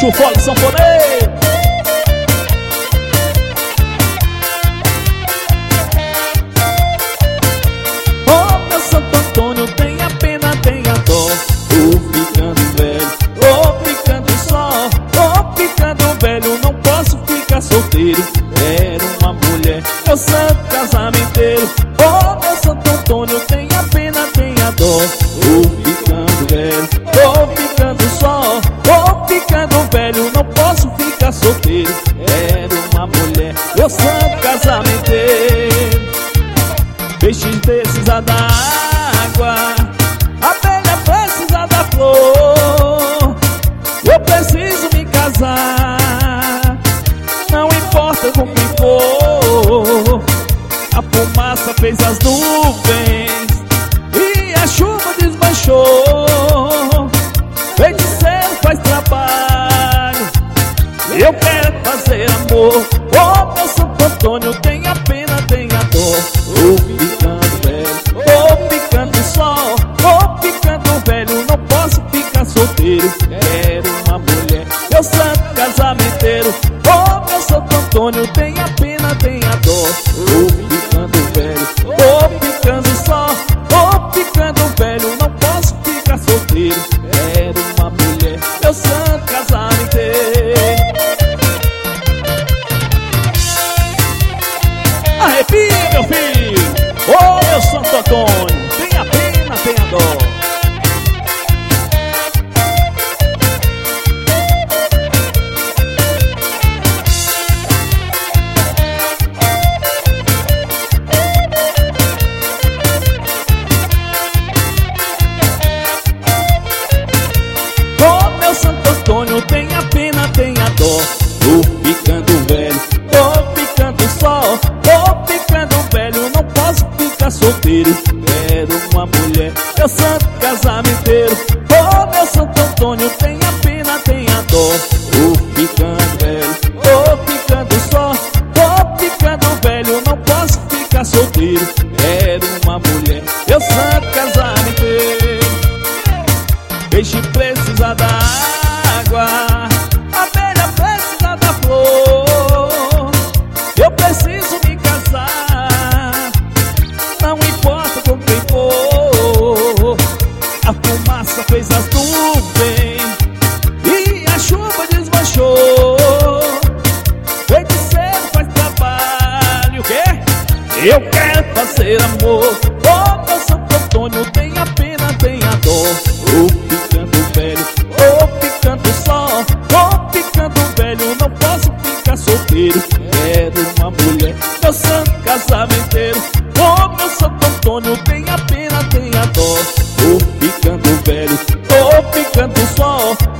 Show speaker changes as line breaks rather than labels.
Bicho Fole Sanfoneiro.
Oh, meu Santo Antônio, tenha pena, tenha dó. Tô ficando velho, tô ficando só. Tô ficando velho, não posso ficar solteiro. Quero uma mulher, meu santo casamenteiro. Oh, meu Santo Antônio, tenha pena, tenha dó. Tô ficando velho, tô ficando só. Tô ficando velho, não posso ficar solteiro. Quero uma mulher, meu santo casamenteiro. Peixe precisa da água, abelha precisa da flor. Eu preciso me casar, não importa com quem for. A fumaça fez as nuvens e a chuva desmanchou. Feiticeiro faz trabalho, eu quero fazer amor. Oh, meu Santo Antônio, tenha pena, tenha dó. Tô ficando velho, tô ficando só. Tô ficando velho, não posso ficar solteiro. Quero uma mulher, meu santo casamenteiro. Oh, meu Santo Antônio, tenha pena, tenha dó. Tô ficando velho, tô ficando só. Tô ficando velho, não posso ficar solteiro. Quero uma mulher, meu santo casamenteiro.
Arrepia, meu filho. Ô, meu Santo Antônio, tenha pena, tenha dó.
Oh, meu Santo Antônio, tenha pena, tenha dó. Tô ficando velho, tô ficando só. Tô ficando velho, não posso ficar solteiro. Quero uma mulher, meu santo casamenteiro. Oh, meu Santo Antônio, tenha pena, tenha dó. Tô ficando velho, tô ficando só. Tô ficando velho, não posso ficar solteiro. Quero uma mulher, meu santo casamenteiro. Peixe precisa da água, abelha precisa da flor. Eu preciso me casar, não importa com quem for. A fumaça fez as nuvens e a chuva desmanchou. Feiticeiro faz trabalho, o quê? Eu quero fazer amor. Oh, meu Santo Antônio, tenha pena, tenha dó. Tô ficando velho, tô ficando só. Tô ficando velho, não posso ficar solteiro. Quero uma mulher, meu santo casamenteiro. Oh, meu Santo Antônio, tenha pena, tenha dó. Tô ficando velho, tô ficando só.